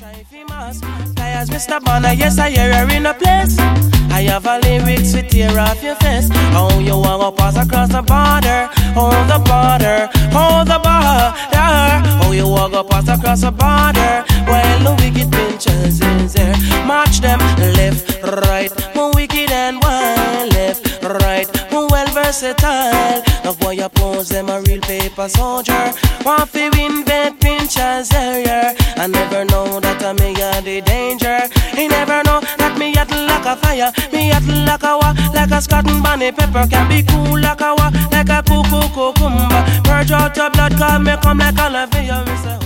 As Mr. Bonner, yes, I hear her in a place. I have a lyrics with tear off your face. Oh, you wanna pass across the border? Oh, the border, oh, the border. Oh, you wanna pass across the border? Well, the wicked pinchers is there. March them left, right. Wicked and wild, left, right. Well versatile. Now boy, you pose them a real paper soldier. Want to win bed pinchers area. I never know that I may have the danger. He never know that me at like a fire. Me at like a wa, like a Scott and Bonnie pepper. Can be cool like a wa, like a cuckoo cucumber. Purge out your blood, call me come like a love.